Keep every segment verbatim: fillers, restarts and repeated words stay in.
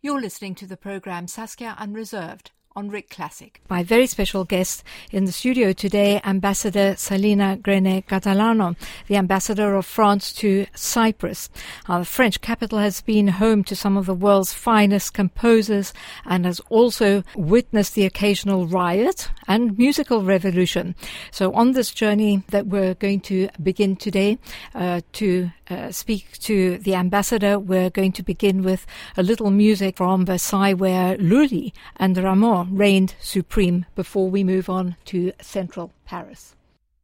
You're listening to the program Saskia Unreserved on Rick Classic. My very special guest in the studio today, Ambassador Salina Grenet-Catalano, the ambassador of France to Cyprus. Uh, the French capital has been home to some of the world's finest composers and has also witnessed the occasional riot and musical revolution. So on this journey that we're going to begin today, uh, to uh, speak to the ambassador, we're going to begin with a little music from Versailles, where Lully and Rameau reigned supreme, before we move on to central Paris.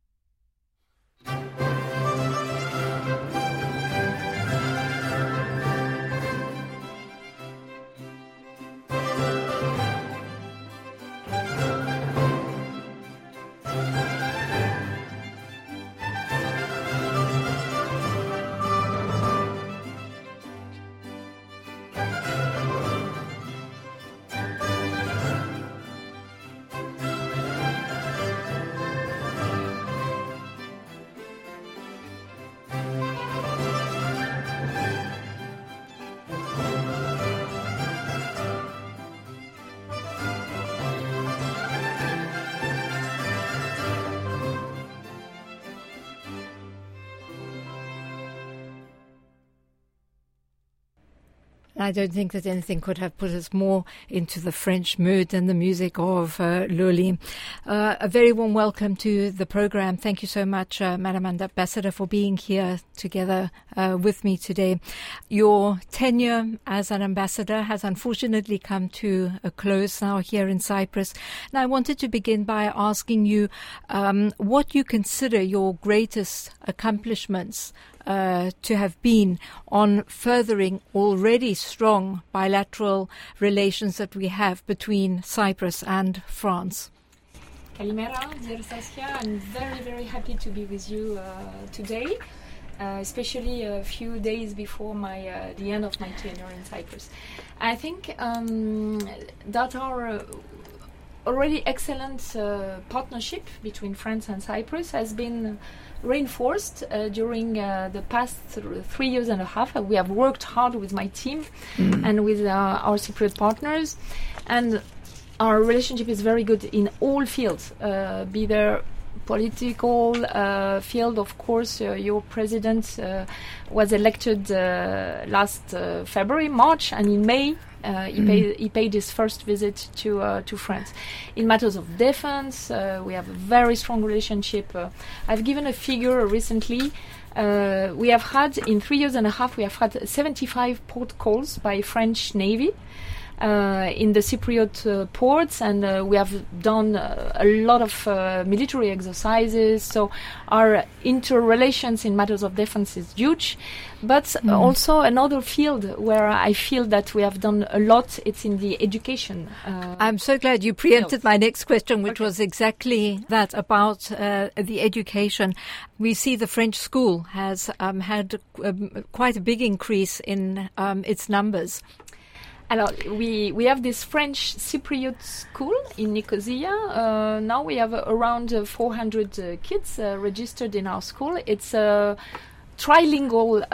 I don't think that anything could have put us more into the French mood than the music of uh, Lully. Uh, a very warm welcome to the program. Thank you so much, uh, Madam Ambassador, for being here together uh, with me today. Your tenure as an ambassador has unfortunately come to a close now here in Cyprus. Now, I wanted to begin by asking you um, what you consider your greatest accomplishments Uh, to have been on furthering already strong bilateral relations that we have between Cyprus and France. Kalimera, dear Saskia, I'm very, very happy to be with you uh, today, uh, especially a few days before my uh, the end of my tenure in Cyprus. I think um, that our uh, already excellent uh, partnership between France and Cyprus has been reinforced uh, during uh, the past th- three years and a half. Uh, we have worked hard with my team mm. and with uh, our Cypriot partners, and our relationship is very good in all fields, uh, be there political uh, field. Of course, uh, your president uh, was elected uh, last uh, February, March, and in May Uh, he, mm. paid, he paid his first visit to uh, to France. In matters of defense, uh, we have a very strong relationship. Uh, I've given a figure recently. Uh, we have had, in three years and a half, we have had seventy-five port calls by French Navy uh, in the Cypriot uh, ports, and uh, we have done uh, a lot of uh, military exercises. So our interrelations in matters of defense is huge. But mm. also another field where I feel that we have done a lot, it's in the education. Uh, I'm so glad you preempted no. my next question, which okay. was exactly that, about uh, the education. We see the French school has um, had um, quite a big increase in um, its numbers. Alors, we, we have this French Cypriot school in Nicosia. Uh, now we have uh, around uh, four hundred uh, kids uh, registered in our school. It's a trilingual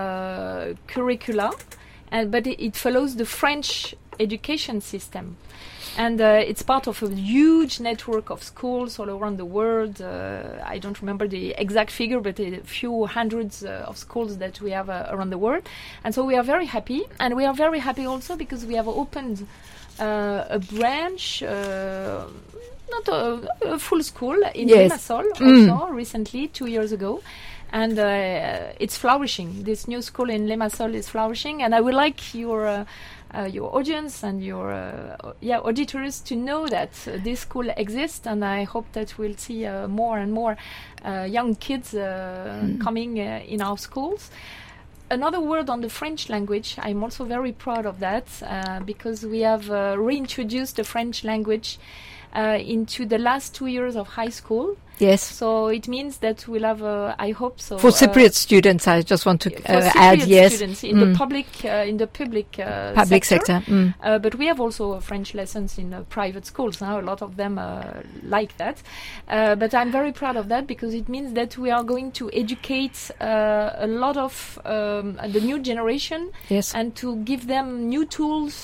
uh, curricula, and but it, it follows the French education system, and uh, it's part of a huge network of schools all around the world. Uh, I don't remember the exact figure, but a few hundreds uh, of schools that we have uh, around the world, and so we are very happy, and we are very happy also because we have opened uh, a branch. Uh, not a, a full school in yes. Limassol mm. also recently, two years ago. And uh, it's flourishing. This new school in Limassol is flourishing, and I would like your uh, uh, your audience and your uh, yeah auditors to know that uh, this school exists, and I hope that we'll see uh, more and more uh, young kids uh, mm. coming uh, in our schools. Another word on the French language, I'm also very proud of that uh, because we have uh, reintroduced the French language uh, into the last two years of high school. Yes. So it means that we'll have, uh, I hope so. For Cypriot uh, students, I just want to uh, for add, Cypriot yes. students in mm. the public, uh, in the public, uh, public sector. sector. Mm. Uh, but we have also uh, French lessons in uh, private schools. Now a lot of them uh, like that. Uh, but I'm very proud of that because it means that we are going to educate uh, a lot of um, the new generation, yes. and to give them new tools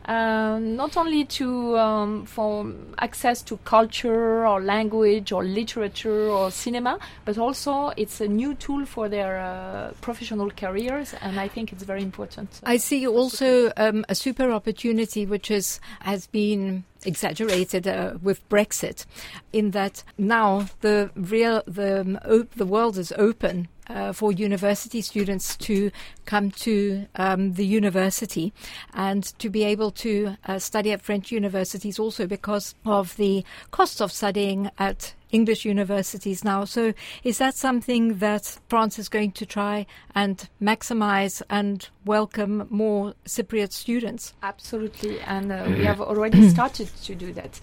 Uh, not only to um, for access to culture or language or literature or cinema, but also it's a new tool for their uh, professional careers, and I think it's very important. I see also um, a super opportunity which is has been exaggerated uh, with Brexit, in that now the real the um, op- the world is open Uh, for university students to come to um, the university and to be able to uh, study at French universities, also because of the cost of studying at English universities now. So is that something that France is going to try and maximize and welcome more Cypriot students? Absolutely, and uh, we have already started to do that.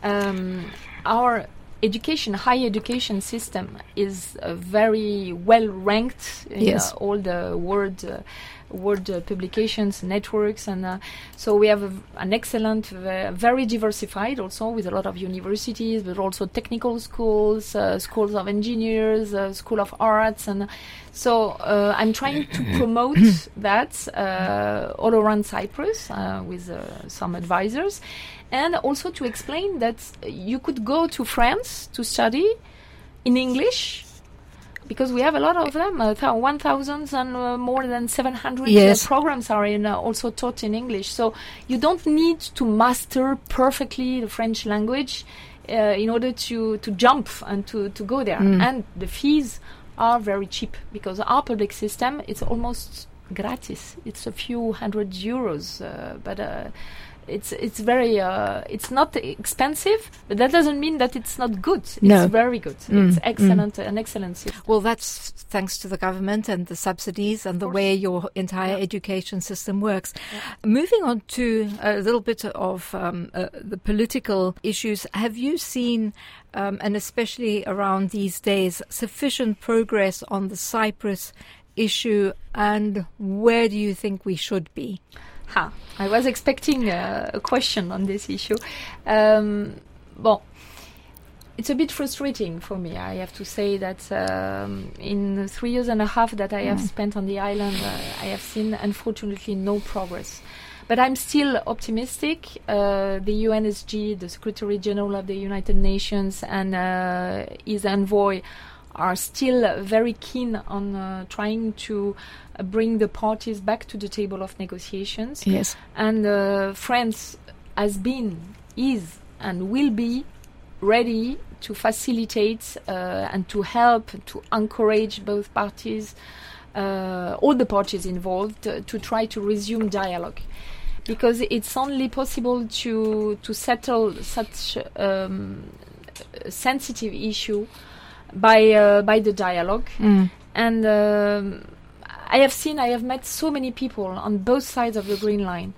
Um, our Education, higher education system is uh, very well ranked in yes. uh, all the world, uh, world uh, publications, networks, and uh, so we have a, an excellent, uh, very diversified, also with a lot of universities, but also technical schools, uh, schools of engineers, uh, school of arts, and so uh, I'm trying to promote that uh, all around Cyprus uh, with uh, some advisors. And also to explain that you could go to France to study in English, because we have a lot of them, uh, th- one thousand and uh, more than seven hundred yes. uh, programs are in, uh, also taught in English. So you don't need to master perfectly the French language uh, in order to, to jump and to, to go there. Mm. And the fees are very cheap, because our public system, it's almost gratis. It's a few hundred euros, uh, but... Uh, It's it's very uh, it's not expensive, but that doesn't mean that it's not good. It's no. very good. Mm. It's excellent, mm. an excellent system. Well, that's thanks to the government and the subsidies and the way your entire yeah. education system works. Yeah. Moving on to a little bit of um, uh, the political issues, have you seen, um, and especially around these days, sufficient progress on the Cyprus issue, and where do you think we should be? Ha, I was expecting uh, a question on this issue. Um, well, it's a bit frustrating for me. I have to say that um, in the three years and a half that I mm. have spent on the island, uh, I have seen, unfortunately, no progress. But I'm still optimistic. Uh, the U N S G, the Secretary General of the United Nations, and uh, his envoy are still very keen on uh, trying to uh, bring the parties back to the table of negotiations. Yes. And uh, France has been, is, and will be ready to facilitate uh, and to help, to encourage both parties, uh, all the parties involved, uh, to try to resume dialogue. Because it's only possible to, to settle such um, a sensitive issue by uh, by the dialogue. Mm. And um, I have seen, I have met so many people on both sides of the Green Line,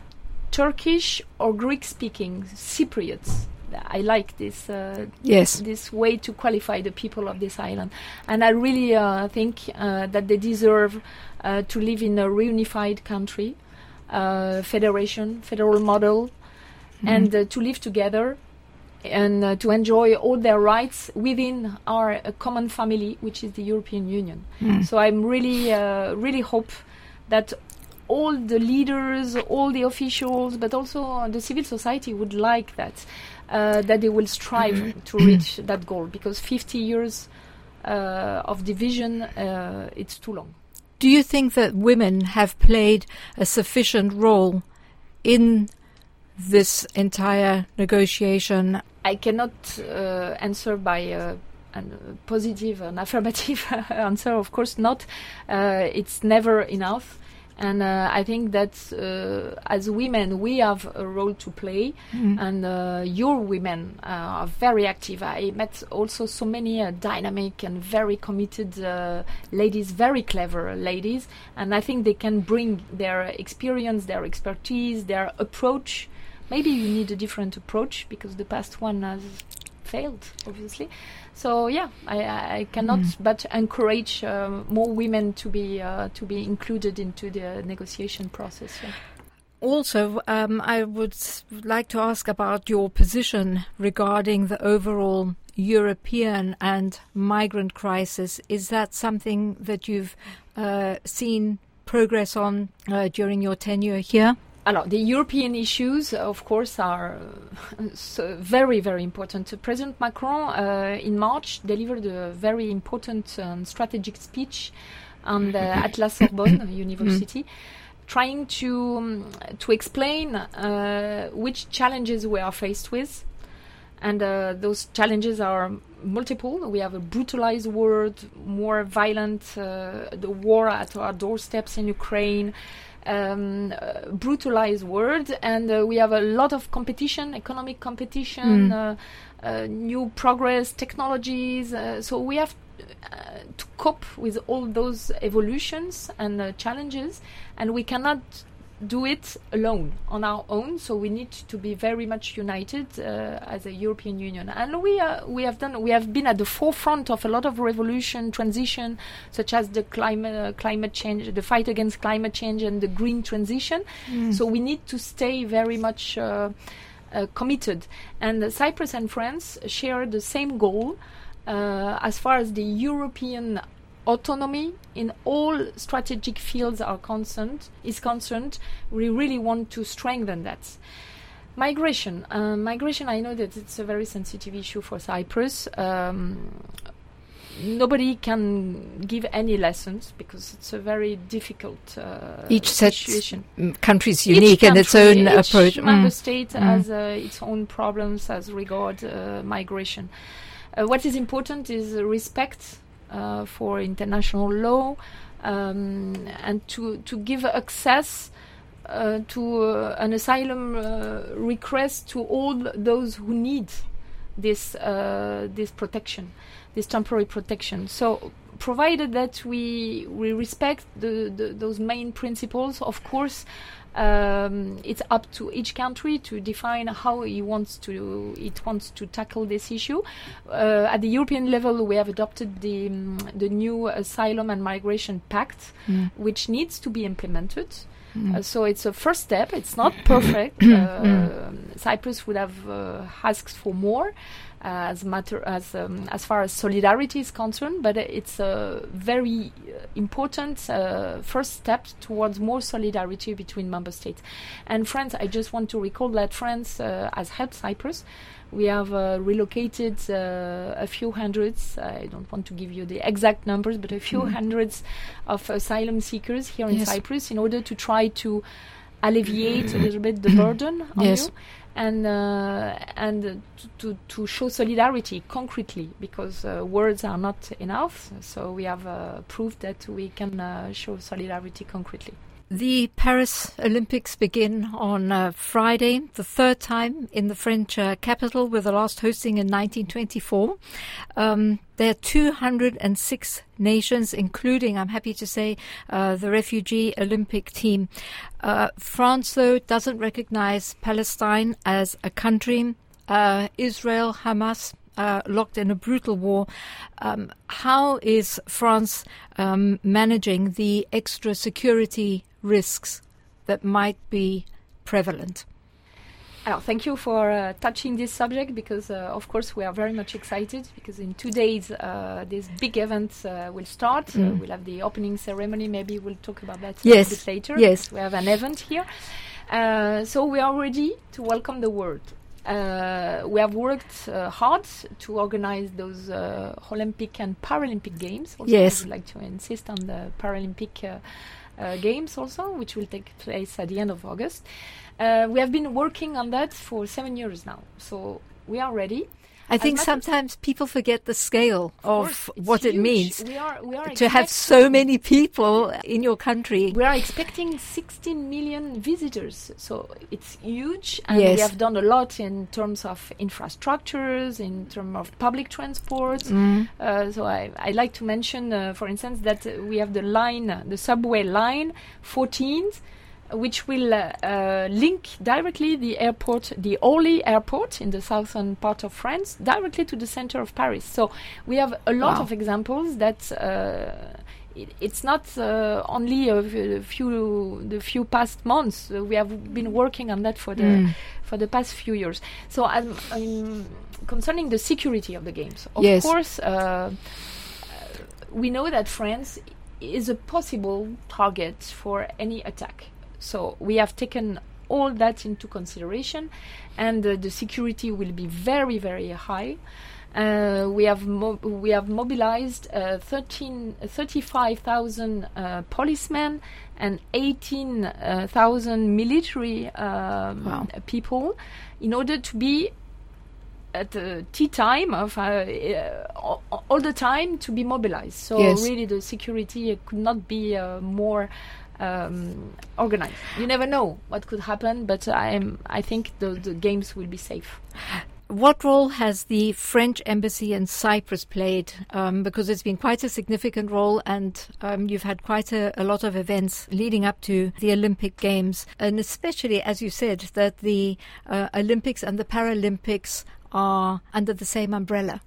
Turkish or Greek-speaking Cypriots. I like this uh, yes. this way to qualify the people of this island. And I really uh, think uh, that they deserve uh, to live in a reunified country, uh, federation, federal model, mm. and uh, to live together and uh, to enjoy all their rights within our uh, common family, which is the European Union. Mm. So I'm really, uh, really hope that all the leaders, all the officials, but also uh, the civil society would like that, uh, that they will strive to reach that goal, because fifty years uh, of division, uh, it's too long. Do you think that women have played a sufficient role in this entire negotiation? I cannot uh, answer by uh, a positive and affirmative answer. Of course not. Uh, it's never enough. And uh, I think that uh, as women, we have a role to play. Mm. And uh, your women uh, are very active. I met also so many uh, dynamic and very committed uh, ladies, very clever ladies. And I think they can bring their experience, their expertise, their approach. Maybe you need a different approach because the past one has failed, obviously. So yeah, I, I cannot mm. but encourage uh, more women to be uh, to be included into the negotiation process. Yeah. Also, um, I would like to ask about your position regarding the overall European and migrant crisis. Is that something that you've uh, seen progress on uh, during your tenure here? Alors, the European issues, of course, are uh, so very, very important. Uh, President Macron, uh, in March, delivered a very important um, strategic speech on the, at La Sorbonne University, trying to um, to explain uh, which challenges we are faced with. And uh, those challenges are multiple. We have a brutalized world, more violent, uh, the war at our doorsteps in Ukraine, Um, uh, brutalized world, and uh, we have a lot of competition, economic competition, mm. uh, uh, new progress, technologies. Uh, so we have uh, to cope with all those evolutions and uh, challenges, and we cannot do it alone on our own. So we need to be very much united uh, as a European Union, and we uh, we have done. We have been at the forefront of a lot of revolution, transition, such as the climate uh, climate change, the fight against climate change, and the green transition. Mm. So we need to stay very much uh, uh, committed. And uh, Cyprus and France share the same goal uh, as far as the European autonomy in all strategic fields are concerned is concerned. We really want to strengthen that. Migration, uh, migration. I know that it's a very sensitive issue for Cyprus. Um, nobody can give any lessons because it's a very difficult uh, each situation. Each country is unique in in its own each approach. Each member mm. state mm. has uh, its own problems as regard uh, migration. Uh, what is important is uh, respect Uh, for international law, um, and to to give access uh, to uh, an asylum uh, request to all those who need this uh, this protection, this temporary protection. So, provided that we we respect the, the those main principles, of course. Um, it's up to each country to define how it wants to it wants to tackle this issue. Uh, at the European level, we have adopted the um, the new Asylum and Migration Pact, mm. which needs to be implemented. Mm. Uh, so it's a first step. It's not perfect. uh, mm. Cyprus would have uh, asked for more. Uh, as matter as um, as far as solidarity is concerned, but uh, it's a very uh, important uh, first step towards more solidarity between member states. And France, I just want to recall that France uh, has helped Cyprus. We have uh, relocated uh, a few hundreds. I don't want to give you the exact numbers, but a few mm. hundreds of asylum seekers here yes. in Cyprus in order to try to alleviate a little bit the burden on yes. you. And uh, and uh, to, to to show solidarity concretely, because uh, words are not enough. So we have uh, proved that we can uh, show solidarity concretely. The Paris Olympics begin on uh, Friday, the third time in the French uh, capital, with the last hosting in nineteen twenty-four. Um, there are two hundred six nations, including, I'm happy to say, uh, the refugee Olympic team. Uh, France, though, doesn't recognize Palestine as a country. Uh, Israel, Hamas, Uh, locked in a brutal war. Um, how is France um, managing the extra security risks that might be prevalent? Alors, thank you for uh, touching this subject, because uh, of course we are very much excited, because in two days uh, this big event uh, will start. Mm. Uh, we'll have the opening ceremony. Maybe we'll talk about that yes. a bit later. Yes, we have an event here. Uh, so we are ready to welcome the world. Uh, we have worked uh, hard to organize those uh, Olympic and Paralympic Games. Also, yes. I would like to insist on the Paralympic uh, uh, Games also, which will take place at the end of August. Uh, we have been working on that for seven years now, so we are ready. I think sometimes people forget the scale of, of what huge. it means we are, we are to have so many people in your country. We are expecting sixteen million visitors, so it's huge. And yes. we have done a lot in terms of infrastructures, in terms of public transport. Mm. Uh, so I, I like to mention, uh, for instance, that uh, we have the line, uh, the subway line fourteen, which will uh, uh, link directly the airport, the Orly airport in the southern part of France, directly to the center of Paris. So we have a lot wow. of examples that uh, it, it's not uh, only a v- few the few past months. Uh, we have been working on that for the mm. for the past few years. So um, um, concerning the security of the games, of yes. course, uh, we know that France is a possible target for any attack. So we have taken all that into consideration, and uh, the security will be very, very high. Uh, we have mo- we have mobilized uh, thirty-five thousand uh, policemen and eighteen thousand military um, wow. people in order to be at the tea time of uh, uh, all, all the time to be mobilized. So yes. really the security could not be uh, more um, organized. You never know what could happen, but I'm, I think the, the games will be safe. What role has the French embassy in Cyprus played? Um, because it's been quite a significant role, and um, you've had quite a, a lot of events leading up to the Olympic Games, and especially, as you said, that the uh, Olympics and the Paralympics are under the same umbrella.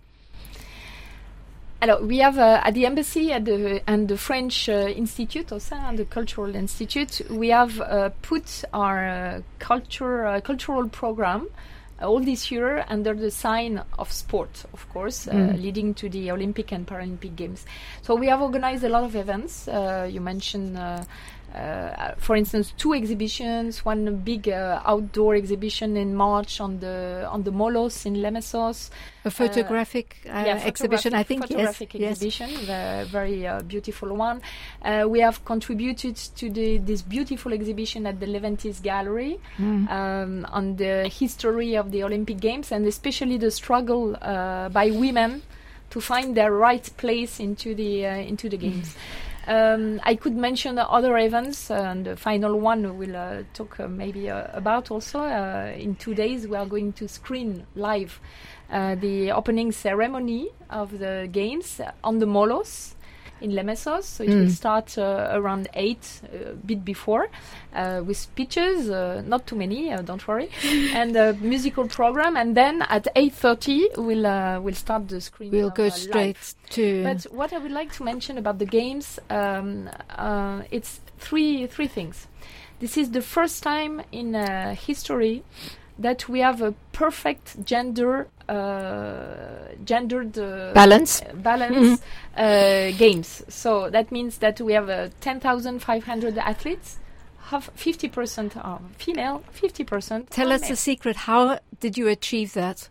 Alors, we have uh, at the embassy at the, and the French uh, Institute, also, and the Cultural Institute, we have uh, put our uh, culture, uh, cultural program all this year under the sign of sport, of course, uh, mm. leading to the Olympic and Paralympic Games. So we have organized a lot of events. Uh, you mentioned, uh, uh, for instance, two exhibitions. One big uh, outdoor exhibition in March on the on the Molos in Lemesos. A photographic uh, uh, yeah, exhibition, I think. Photographic yes, exhibition, yes. the very uh, beautiful one. Uh, we have contributed to the, this beautiful exhibition at the Leventis Gallery mm. um, on the history of the Olympic Games, and especially the struggle uh, by women to find their right place into the uh, into the games. Um, I could mention other events, uh, and the final one we'll uh, talk uh, maybe uh, about also. Uh, in two days, we are going to screen live uh, the opening ceremony of the games on the Molos in Lemesos. So it mm. will start uh, around eight, a uh, bit before, uh, with speeches, uh, not too many, uh, don't worry, and a musical program. And then at eight thirty, we'll uh, we'll start the screening. We'll of, go uh, straight live. to. But what I would like to mention about the games, um, uh, it's three three things. This is the first time in uh, history that we have a perfect gender uh, gendered uh, balance uh, balance uh, games. So that means that we have uh, ten thousand five hundred athletes. Have fifty percent are female, fifty percent. Tell us the secret. How did you achieve that?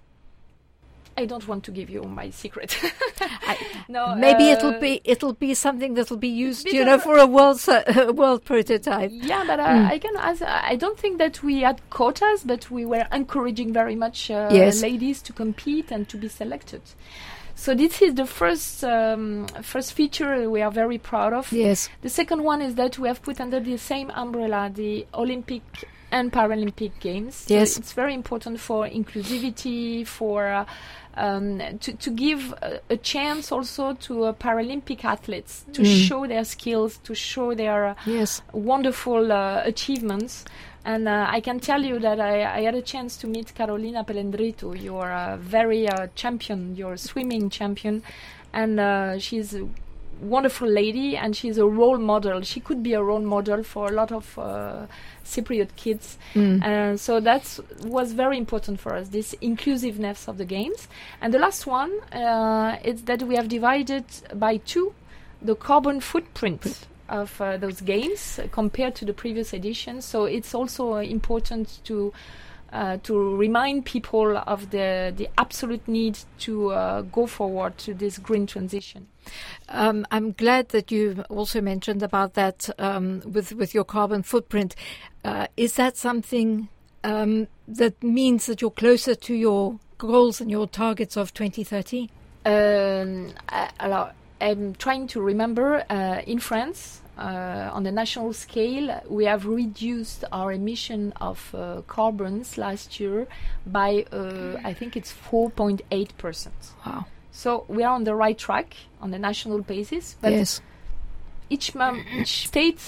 I don't want to give you my secret. I, no, maybe uh, it'll be it'll be something that'll be used, you know, for a world uh, world prototype. Yeah, but uh, mm. I can. As, uh, I don't think that we had quotas, but we were encouraging very much uh, yes. ladies to compete and to be selected. So this is the first um, first feature we are very proud of. Yes. The second one is that we have put under the same umbrella the Olympic and Paralympic Games. Yes. So it's very important for inclusivity, for uh, um, to, to give a, a chance also to uh, Paralympic athletes to mm. show their skills, to show their uh, yes. wonderful uh, achievements. And uh, I can tell you that I, I had a chance to meet Carolina Pelendritu. You're a very uh, champion, you're a swimming champion, and uh, she's a wonderful lady, and she's a role model. She could be a role model for a lot of uh, Cypriot kids. Mm. Uh, so that was very important for us, this inclusiveness of the games. And the last one uh, is that we have divided by two the carbon footprint of uh, those games uh, compared to the previous edition. So it's also uh, important to uh, to remind people of the the absolute need to uh, go forward to this green transition. Um, I'm glad that you also mentioned about that um, with with your carbon footprint. Uh, is that something um, that means that you're closer to your goals and your targets of twenty thirty? Um, I, alors, I'm trying to remember, uh, in France, uh, on the national scale, we have reduced our emission of uh, carbons last year by, uh, I think it's four point eight percent. Wow. So we are on the right track on the national basis, but yes. each, mem- each state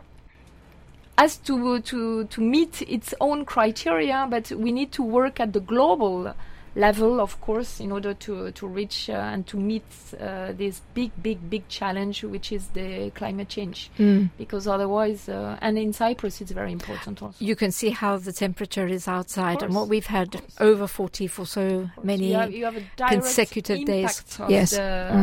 has to, to, to meet its own criteria, but we need to work at the global level, of course, in order to to reach uh, and to meet uh, this big, big, big challenge, which is the climate change. Mm. Because otherwise, uh, and in Cyprus, it's very important also. You can see how the temperature is outside, and what we've had over forty for so many you have, you have a consecutive days. Of yes. the Mm.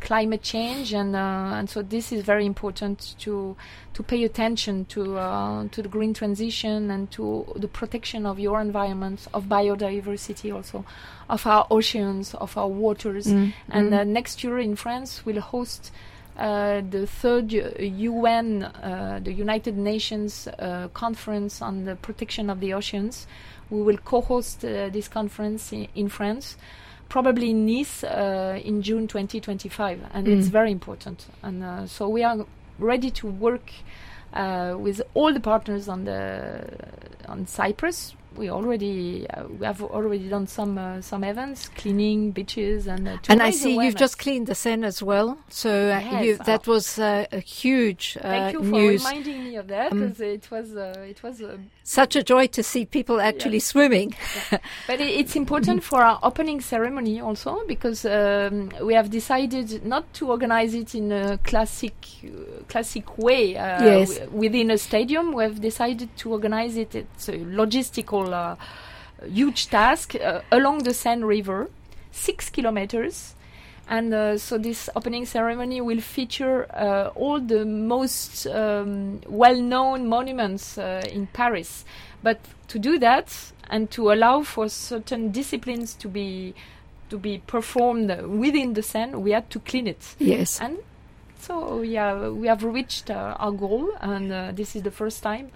climate change, and uh, and so this is very important to to pay attention to uh, to the green transition and to the protection of your environment, of biodiversity, also of our oceans, of our waters. Mm. And mm. Uh, next year in France, we'll host uh, the third U N, uh, the United Nations uh, conference on the protection of the oceans. We will co-host uh, this conference i- in France. Probably in Nice uh, in June twenty twenty-five, and mm. it's very important. And uh, so we are ready to work uh, with all the partners on the on Cyprus. We already uh, we have already done some uh, some events, cleaning beaches, and uh, to and I raise see awareness. You've just cleaned the Seine as well. So uh, Yes, you, that uh, was uh, a huge uh, Thank you news. for reminding me of that, Um, because it was uh, it was. Uh, Such a joy to see people actually Yeah. swimming. But i- it's important for our opening ceremony also, because um, we have decided not to organize it in a classic uh, classic way uh, Yes. w- within a stadium. We have decided to organize it. It's a logistical uh, huge task uh, along the Seine River, six kilometers. And uh, so this opening ceremony will feature uh, all the most um, well-known monuments uh, in Paris. But to do that and to allow for certain disciplines to be to be performed within the Seine, we had to clean it. Yes. And so yeah, we have reached uh, our goal, and uh, this is the first time.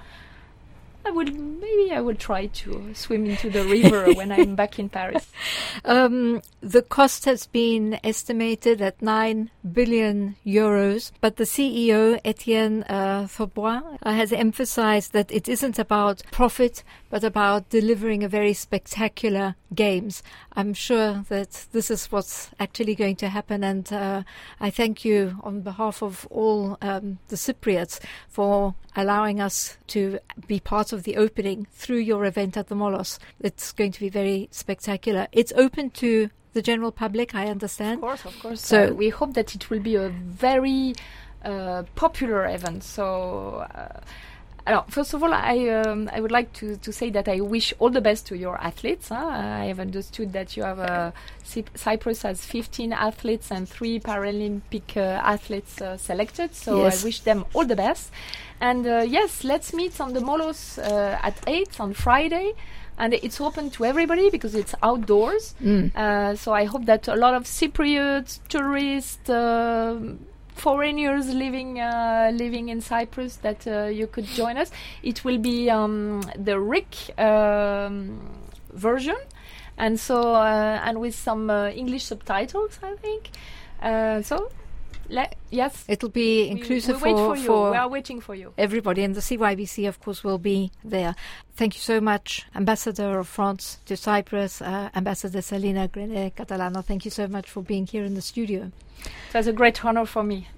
I will maybe I will try to swim into the river when I'm back in Paris. Um, the cost has been estimated at nine billion euros, but the C E O, Etienne uh, Thaubois, uh, has emphasized that it isn't about profit, but about delivering a very spectacular games. I'm sure that this is what's actually going to happen, and uh, I thank you on behalf of all um, the Cypriots for allowing us to be part of the opening through your event at the Molos. It's going to be very spectacular. It's open to the general public, I understand. Of course, of course. So uh, we hope that it will be a very uh, popular event. So, uh, alors, first of all, I um, I would like to, to say that I wish all the best to your athletes. Huh? I have understood that you have uh, Cyp- Cyprus has fifteen athletes and three Paralympic uh, athletes uh, selected. So Yes. I wish them all the best. And uh, yes, let's meet on the Molos uh, at eight on Friday. And it's open to everybody because it's outdoors. Mm. Uh, so I hope that a lot of Cypriots, tourists, uh, foreigners living uh, living in Cyprus, that uh, you could join us. It will be um, the R I C um, version, and so uh, and with some uh, English subtitles, I think. Uh, so. Le- yes, It'll be we- inclusive we wait for, for you. for we are waiting for you. everybody, and the C Y B C, of course, will be there. Thank you so much, Ambassador of France to Cyprus, uh, Ambassador Salina Grenet Catalano. Thank you so much for being here in the studio. It was a great honor for me.